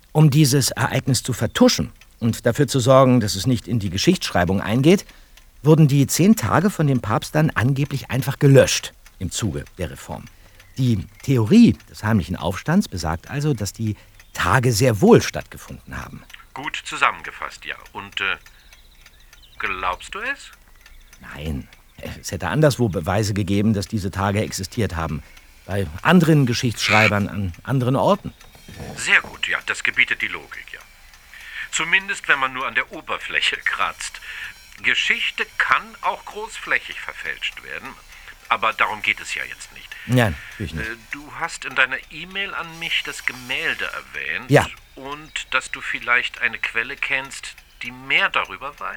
Um dieses Ereignis zu vertuschen und dafür zu sorgen, dass es nicht in die Geschichtsschreibung eingeht, wurden die 10 Tage von dem Papst dann angeblich einfach gelöscht im Zuge der Reform. Die Theorie des heimlichen Aufstands besagt also, dass die Tage sehr wohl stattgefunden haben. Gut zusammengefasst, ja. Und glaubst du es? Nein, es hätte anderswo Beweise gegeben, dass diese Tage existiert haben. Bei anderen Geschichtsschreibern an anderen Orten. Sehr gut, ja, das gebietet die Logik, ja. Zumindest, wenn man nur an der Oberfläche kratzt. Geschichte kann auch großflächig verfälscht werden, aber darum geht es ja jetzt nicht. Nein, natürlich nicht. Du hast in deiner E-Mail an mich das Gemälde erwähnt. Ja. Und dass du vielleicht eine Quelle kennst, die mehr darüber weiß?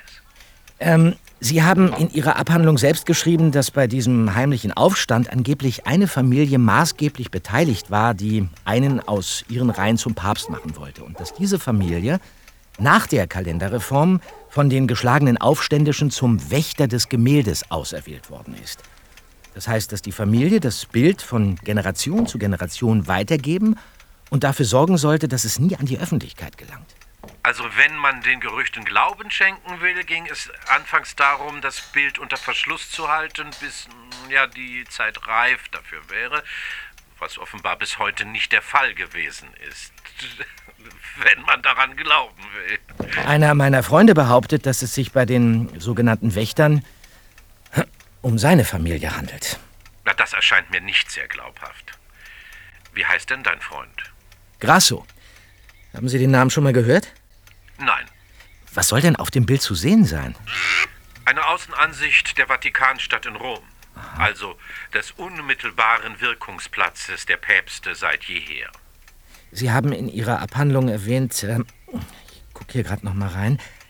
Sie haben in Ihrer Abhandlung selbst geschrieben, dass bei diesem heimlichen Aufstand angeblich eine Familie maßgeblich beteiligt war, die einen aus ihren Reihen zum Papst machen wollte. Und dass diese Familie nach der Kalenderreform von den geschlagenen Aufständischen zum Wächter des Gemäldes auserwählt worden ist. Das heißt, dass die Familie das Bild von Generation zu Generation weitergeben und dafür sorgen sollte, dass es nie an die Öffentlichkeit gelangt. Also wenn man den Gerüchten Glauben schenken will, ging es anfangs darum, das Bild unter Verschluss zu halten, bis ja die Zeit reif dafür wäre, was offenbar bis heute nicht der Fall gewesen ist. Wenn man daran glauben will. Einer meiner Freunde behauptet, dass es sich bei den sogenannten Wächtern um seine Familie handelt. Na, das erscheint mir nicht sehr glaubhaft. Wie heißt denn dein Freund? Grasso. Haben Sie den Namen schon mal gehört? Nein. Was soll denn auf dem Bild zu sehen sein? Eine Außenansicht der Vatikanstadt in Rom. Aha. Also des unmittelbaren Wirkungsplatzes der Päpste seit jeher. Sie haben in Ihrer Abhandlung erwähnt, ich gucke hier gerade noch mal rein,